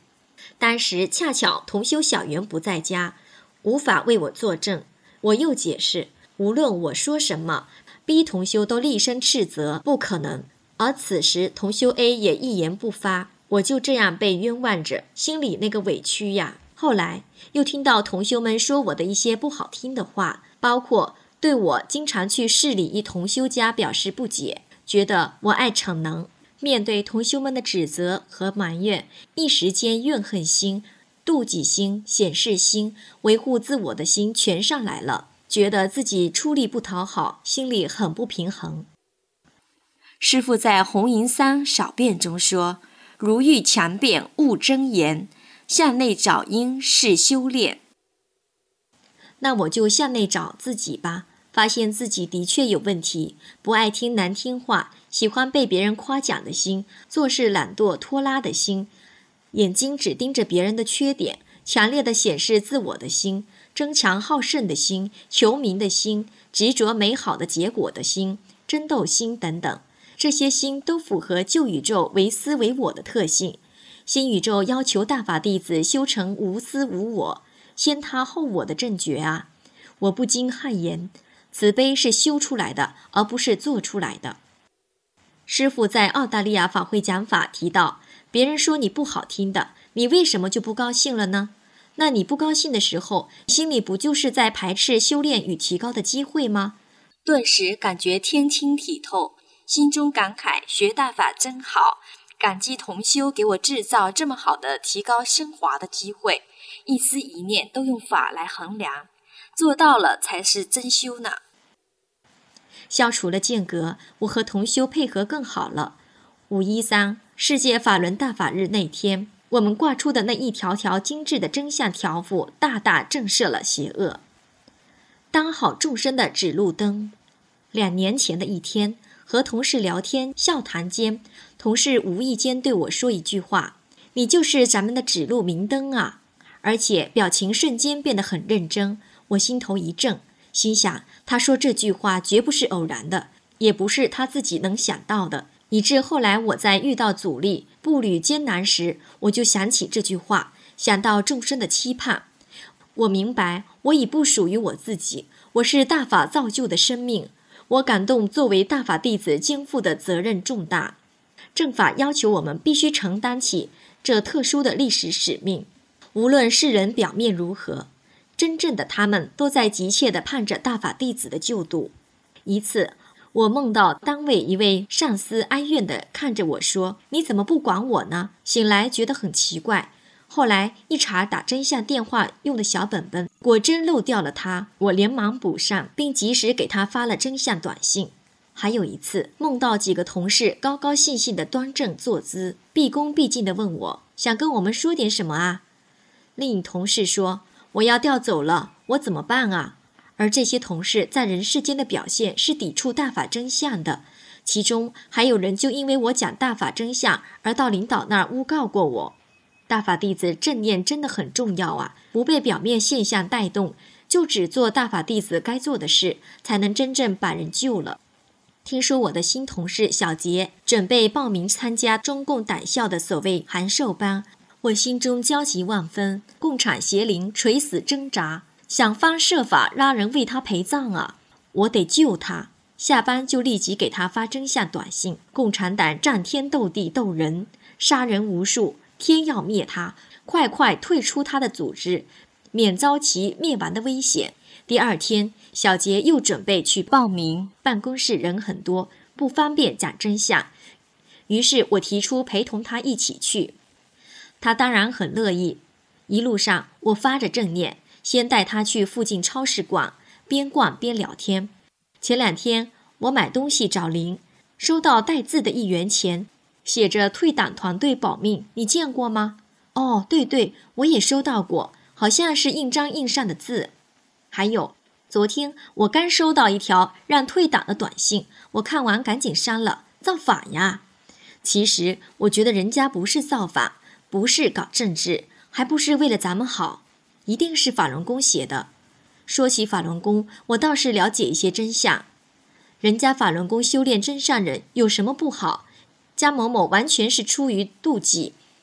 当时恰巧同修小袁不在家，无法为我作证。我又解释，无论我说什么，B 同修都厉声斥责不可能。而此时同修 A 也一言不发，我就这样被冤枉着，心里那个委屈呀。后来又听到同修们说我的一些不好听的话，包括对我经常去市里一同修家表示不解，觉得我爱逞能。面对同修们的指责和埋怨，一时间怨恨心、妒忌心、显示心、维护自我的心全上来了，觉得自己出力不讨好，心里很不平衡。 师父在《红银三少辩》中说：“如欲强辩，勿真言，向内找因是修炼。” 那我就向内找自己吧，发现自己的确有问题，不爱听难听话，喜欢被别人夸奖的心，做事懒惰拖拉的心，眼睛只盯着别人的缺点，强烈地显示自我的心，争强好胜的心，求名的心，执着美好的结果的心，争斗心等等。这些心都符合旧宇宙唯私唯我的特性。新宇宙要求大法弟子修成无私无我，先他后我的正觉啊！我不禁汗颜，慈悲是修出来的，而不是做出来的。师父在澳大利亚法会讲法提到，别人说你不好听的，你为什么就不高兴了呢？那你不高兴的时候，心里不就是在排斥修炼与提高的机会吗？ 顿时感觉天清体透，心中感慨学大法真好，感激同修给我制造这么好的提高升华的机会，一丝一念都用法来衡量，做到了才是真修呢。 消除了间隔，我和同修配合更好了。五一三世界法轮大法日那天，我们挂出的那一条条精致的真相条幅，大大震慑了邪恶，当好众生的指路灯。两年前的一天，和同事聊天笑谈间，同事无意间对我说一句话：“你就是咱们的指路明灯啊！”而且表情瞬间变得很认真。我心头一震，心想他说这句话绝不是偶然的，也不是他自己能想到的。以致后来我在遇到阻力、步履艰难时，我就想起这句话，想到众生的期盼。我明白我已不属于我自己，我是大法造就的生命。我感动作为大法弟子肩负的责任重大，正法要求我们必须承担起这特殊的历史使命。无论世人表面如何，真正的他们都在急切地盼着大法弟子的救度。一次，我梦到单位一位上司哀怨地看着我说：“你怎么不管我呢？”醒来觉得很奇怪，后来一查打真相电话用的小本本，果真漏掉了他，我连忙补上，并及时给他发了真相短信。还有一次，梦到几个同事高高兴兴地端正坐姿，毕恭毕敬地问我：“想跟我们说点什么啊？”另一同事说：“我要调走了，我怎么办啊？”而这些同事在人世间的表现是抵触大法真相的，其中还有人就因为我讲大法真相而到领导那儿诬告过我。大法弟子正念真的很重要啊，不被表面现象带动，就只做大法弟子该做的事，才能真正把人救了。听说我的新同事小杰准备报名参加中共党校的所谓函授班，我心中焦急万分，共产邪灵垂死挣扎，想方设法拉人为他陪葬啊！我得救他。下班就立即给他发真相短信：共产党战天斗地斗人，杀人无数，天要灭他，快快退出他的组织，免遭其灭亡的危险。第二天，小杰又准备去报名，办公室人很多，不方便讲真相，于是我提出陪同他一起去。他当然很乐意。一路上我发着正念，先带他去附近超市逛，边逛边聊天。前两天我买东西找零，收到带字的一元钱，写着退党团队保命，你见过吗？哦，对对，我也收到过，好像是印章印上的字。还有，昨天我刚收到一条让退党的短信，我看完赶紧删了，造反呀！其实我觉得人家不是造反，不是搞政治，还不是为了咱们好，一定是法轮功写的。说起法轮功，我倒是了解一些真相。人家法轮功修炼真善人有什么不好？江某某完全是出于妒忌。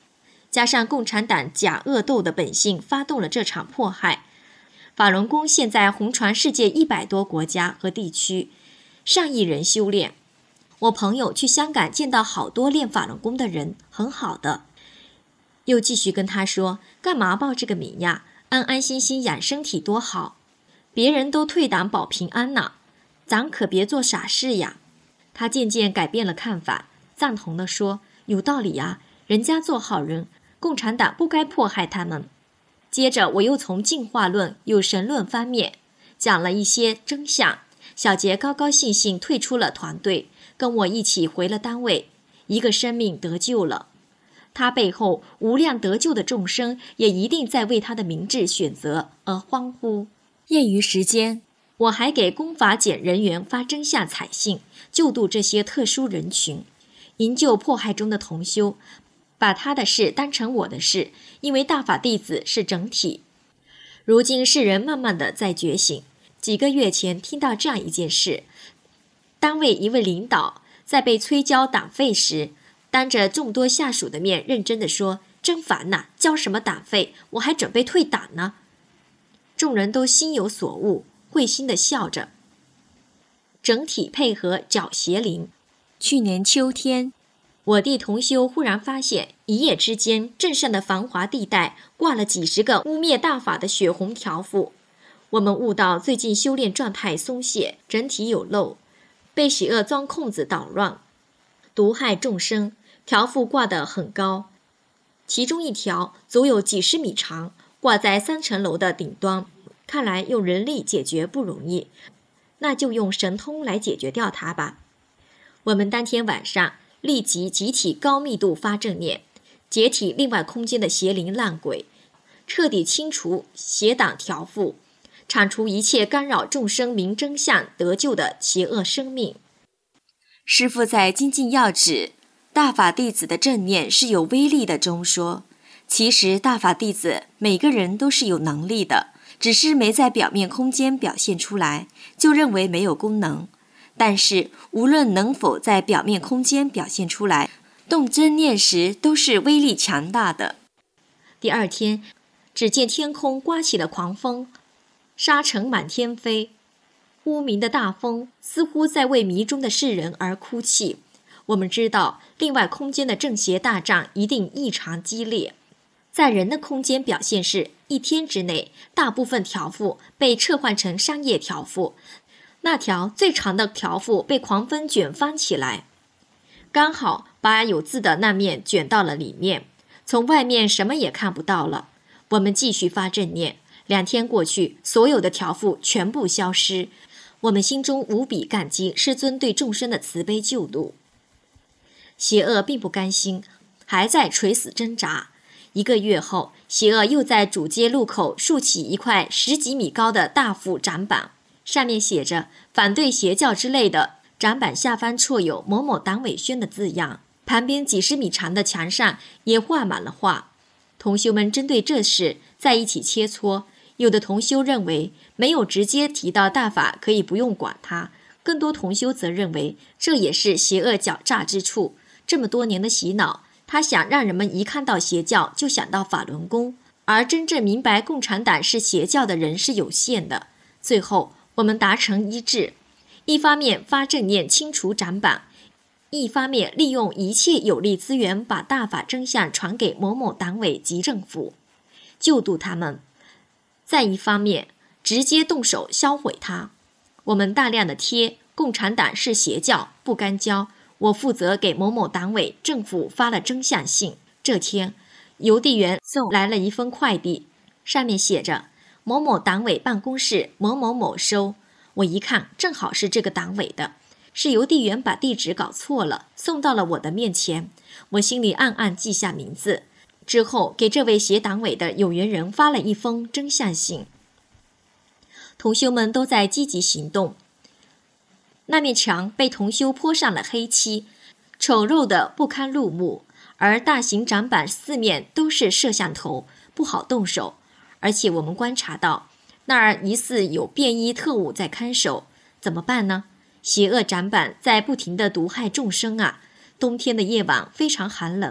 加上共产党假恶斗的本性，发动了这场迫害。法轮功现在红传世界一百多国家和地区，上亿人修炼。我朋友去香港见到好多练法轮功的人，很好的。又继续跟他说，干嘛报这个名呀？安安心心养身体多好，别人都退党保平安呢，咱可别做傻事呀。他渐渐改变了看法，赞同地说，有道理呀，人家做好人，共产党不该迫害他们。接着我又从进化论、有神论方面讲了一些真相。小杰高高兴兴退出了团队，跟我一起回了单位。一个生命得救了，他背后无量得救的众生也一定在为他的明智选择而欢呼。业余时间，我还给公法检人员发真相彩信，救度这些特殊人群，营救迫害中的同修，把他的事当成我的事，因为大法弟子是整体。如今世人慢慢的在觉醒。几个月前听到这样一件事，单位一位领导在被催交党费时，当着众多下属的面认真地说，真烦呐，交什么党费，我还准备退党呢。众人都心有所悟，会心地笑着。整体配合找邪灵。去年秋天，我弟同修忽然发现，一夜之间镇上的繁华地带挂了几十个污蔑大法的血红条幅。我们悟到最近修炼状态松懈，整体有漏，被邪恶钻空子捣乱，毒害众生。条幅挂得很高，其中一条足有几十米长，挂在三层楼的顶端。看来用人力解决不容易，那就用神通来解决掉它吧。我们当天晚上立即集体高密度发正念，解体另外空间的邪灵烂鬼，彻底清除邪党条幅，铲除一切干扰众生明真相得救的邪恶生命。 师父在精进要旨大法弟子的正念是有威力的中说，其实大法弟子每个人都是有能力的，只是没在表面空间表现出来，就认为没有功能。但是无论能否在表面空间表现出来，动真念时都是威力强大的。 第二天，只见天空刮起了狂风，沙尘满天飞，污名的大风似乎在为迷中的世人而哭泣。我们知道另外空间的正邪大战一定异常激烈。在人的空间表现是，一天之内大部分条幅被撤换成商业条幅，那条最长的条幅被狂风卷翻起来，刚好把有字的那面卷到了里面，从外面什么也看不到了。我们继续发正念，两天过去，所有的条幅全部消失。我们心中无比感激师尊对众生的慈悲救度。邪恶并不甘心，还在垂死挣扎。一个月后，邪恶又在主街路口竖起一块十几米高的大幅展板，上面写着反对邪教之类的，展板下方绰有某某党委宣的字样，旁边几十米长的墙上也画满了画。同修们针对这事在一起切磋，有的同修认为没有直接提到大法可以不用管它，更多同修则认为这也是邪恶狡诈之处。这么多年的洗脑，他想让人们一看到邪教就想到法轮功，而真正明白共产党是邪教的人是有限的。最后我们达成一致，一方面发正念清除展板，一方面利用一切有利资源把大法真相传给某某党委及政府，救度他们；再一方面直接动手销毁它。我们大量的贴共产党是邪教，不干交。我负责给某某党委政府发了真相信。这天邮递员送来了一封快递，上面写着某某党委办公室某某某收。我一看正好是这个党委的，是邮递员把地址搞错了，送到了我的面前。我心里暗暗记下名字，之后给这位邪党委的有缘人发了一封真相信。同修们都在积极行动，那面墙被同修泼上了黑漆，丑陋的不堪入目，而大型展板四面都是摄像头，不好动手。而且我们观察到那儿疑似有便衣特务在看守，怎么办呢？邪恶展板在不停地毒害众生啊！冬天的夜晚非常寒冷，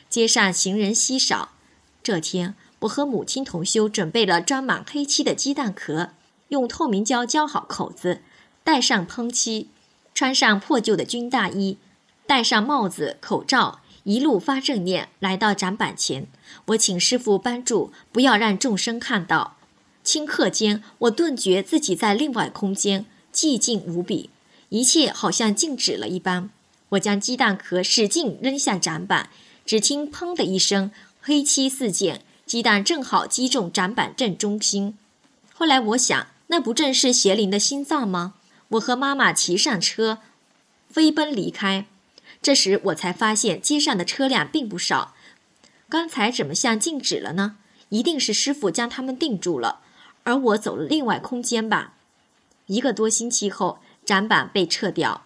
街上行人稀少。这天，我和母亲同修准备了装满黑漆的鸡蛋壳，用透明胶浇好口子，戴上喷漆，穿上破旧的军大衣，戴上帽子、口罩，一路发正念，来到展板前。我请师父帮助，不要让众生看到。顷刻间，我顿觉自己在另外空间，寂静无比，一切好像静止了一般。我将鸡蛋壳使劲扔向展板，只听砰的一声，黑漆四溅，鸡蛋正好击中展板正中心。后来我想，那不正是邪灵的心脏吗？我和妈妈骑上车，飞奔离开。这时我才发现街上的车辆并不少，刚才怎么像静止了呢？一定是师父将他们定住了，而我走了另外空间吧。一个多星期后，展板被撤掉。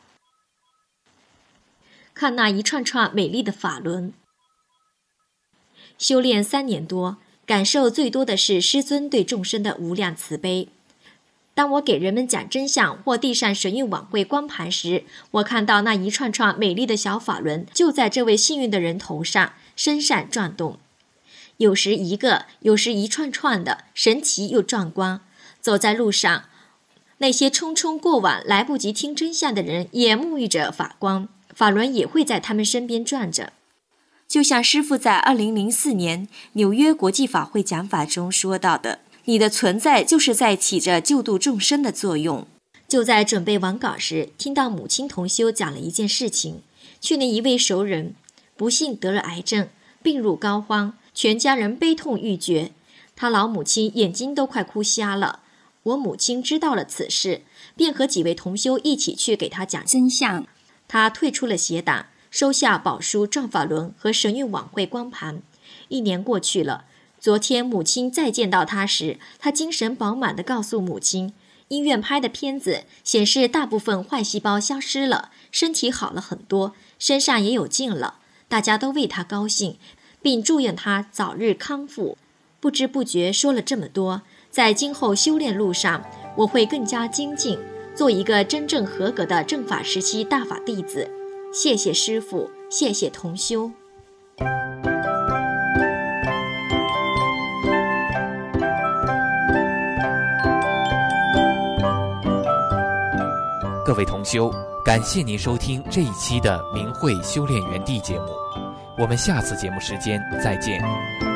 看那一串串美丽的法轮。修炼三年多，感受最多的是师尊对众生的无量慈悲。当我给人们讲真相或递上神韵晚会光盘时，我看到那一串串美丽的小法轮就在这位幸运的人头上、身上转动，有时一个，有时一串串的，神奇又壮观。走在路上，那些匆匆过往来不及听真相的人也沐浴着法光，法轮也会在他们身边转着。就像师父在二零零四年纽约国际法会讲法中说到的，你的存在就是在起着救度众生的作用。就在准备完稿时，听到母亲同修讲了一件事情。去年一位熟人不幸得了癌症，病入膏肓，全家人悲痛欲绝，他老母亲眼睛都快哭瞎了。我母亲知道了此事，便和几位同修一起去给他讲真相。他退出了邪党，收下宝书、转法轮和神韵晚会光盘。一年过去了，昨天母亲再见到他时，他精神饱满地告诉母亲，医院拍的片子显示大部分坏细胞消失了，身体好了很多，身上也有劲了，大家都为他高兴，并祝愿他早日康复。不知不觉说了这么多，在今后修炼路上，我会更加精进，做一个真正合格的正法时期大法弟子。谢谢师父，谢谢同修。 各位同修，感谢您收听这一期的明慧修炼园地节目，我们下次节目时间再见。